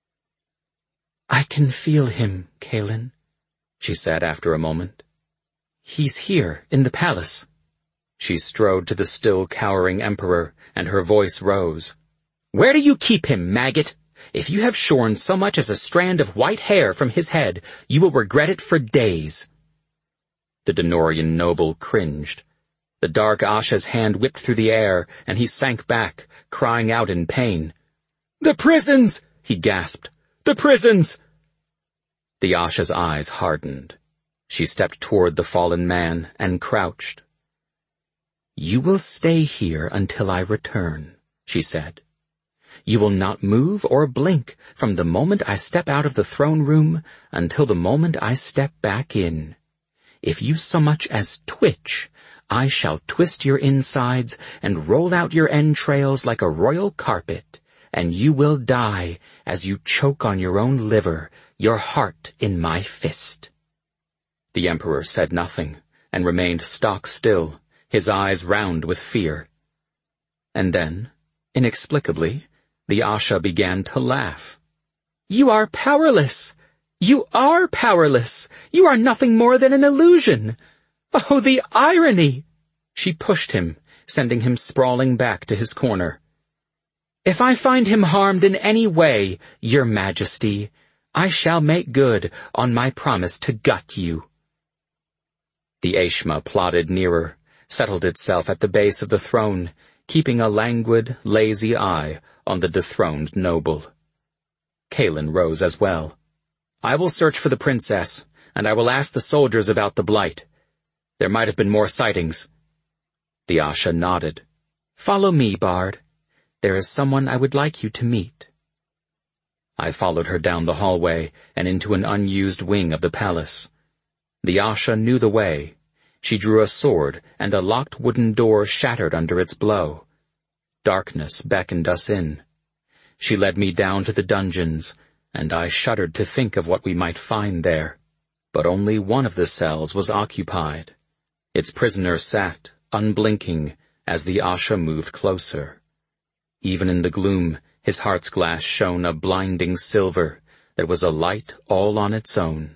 "I can feel him, Kaelin," she said after a moment. "He's here, in the palace." She strode to the still cowering Emperor, and her voice rose. "Where do you keep him, maggot? If you have shorn so much as a strand of white hair from his head, you will regret it for days." The Denorian noble cringed. The dark Asha's hand whipped through the air, and he sank back, crying out in pain. "The prisons!" he gasped. "The prisons!" The Asha's eyes hardened. She stepped toward the fallen man and crouched. "You will stay here until I return," she said. "You will not move or blink from the moment I step out of the throne room until the moment I step back in. If you so much as twitch, I shall twist your insides and roll out your entrails like a royal carpet, and you will die as you choke on your own liver, your heart in my fist." The Emperor said nothing, and remained stock still, his eyes round with fear. And then, inexplicably, the Asha began to laugh. "You are powerless! You are powerless! You are nothing more than an illusion! Oh, the irony!" She pushed him, sending him sprawling back to his corner. "If I find him harmed in any way, Your Majesty, I shall make good on my promise to gut you." The Ashma plodded nearer, settled itself at the base of the throne, keeping a languid, lazy eye on the dethroned noble. Kaelin rose as well. "I will search for the princess, and I will ask the soldiers about the blight. There might have been more sightings." The Asha nodded. "Follow me, Bard. There is someone I would like you to meet." I followed her down the hallway and into an unused wing of the palace. The Asha knew the way. She drew a sword, and a locked wooden door shattered under its blow. Darkness beckoned us in. She led me down to the dungeons, and I shuddered to think of what we might find there. But only one of the cells was occupied. Its prisoner sat, unblinking, as the Asha moved closer. Even in the gloom, his heart's glass shone a blinding silver that was a light all on its own.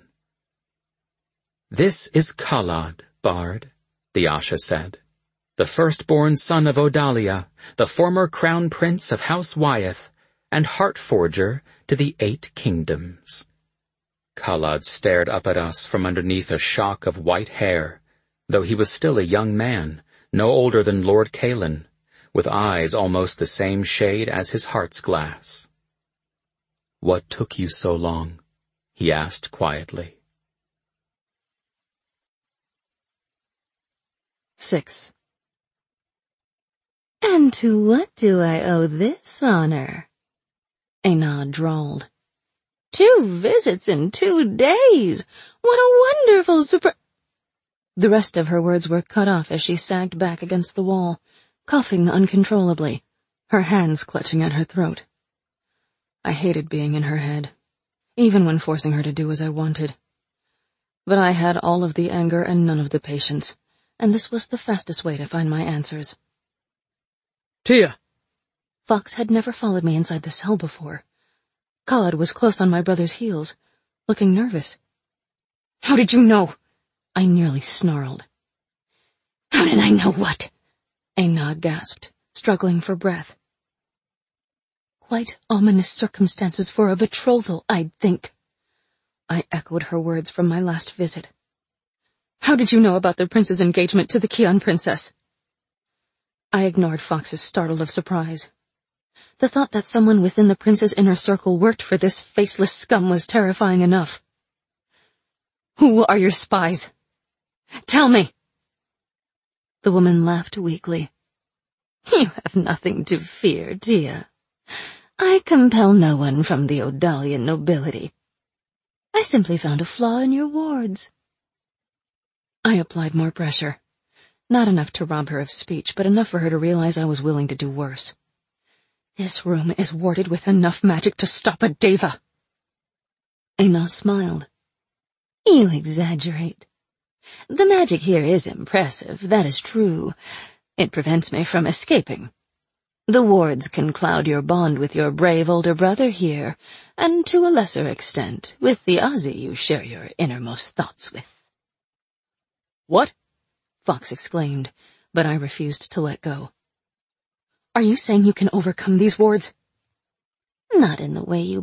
"This is Kalad, Bard," the Asha said. "The firstborn son of Odalia, the former crown prince of House Wyeth, and heart forger to the 8 kingdoms." Kalad stared up at us from underneath a shock of white hair, though he was still a young man, no older than Lord Kaelin, with eyes almost the same shade as his heart's glass. "What took you so long?" he asked quietly. 6. "And to what do I owe this honor?" Einad drawled. 2 visits in 2 days! What a wonderful surprise! The rest of her words were cut off as she sagged back against the wall, coughing uncontrollably, her hands clutching at her throat. I hated being in her head, even when forcing her to do as I wanted. But I had all of the anger and none of the patience, and this was the fastest way to find my answers. "Tia!" Fox had never followed me inside the cell before. Kalad was close on my brother's heels, looking nervous. "How did you know?" I nearly snarled. "How did I know what?" Einad gasped, struggling for breath. "Quite ominous circumstances for a betrothal, I'd think." I echoed her words from my last visit. "How did you know about the prince's engagement to the Kian princess?" I ignored Fox's startle of surprise. The thought that someone within the prince's inner circle worked for this faceless scum was terrifying enough. "Who are your spies? Tell me!" The woman laughed weakly. "You have nothing to fear, Tia. I compel no one from the Odalian nobility. I simply found a flaw in your wards." I applied more pressure. Not enough to rob her of speech, but enough for her to realize I was willing to do worse. "This room is warded with enough magic to stop a Deva." Einad smiled. "You exaggerate. The magic here is impressive, that is true. It prevents me from escaping. The wards can cloud your bond with your brave older brother here, and to a lesser extent with the Ozzy you share your innermost thoughts with." "What?" Fox exclaimed, but I refused to let go. "Are you saying you can overcome these wards?" "Not in the way you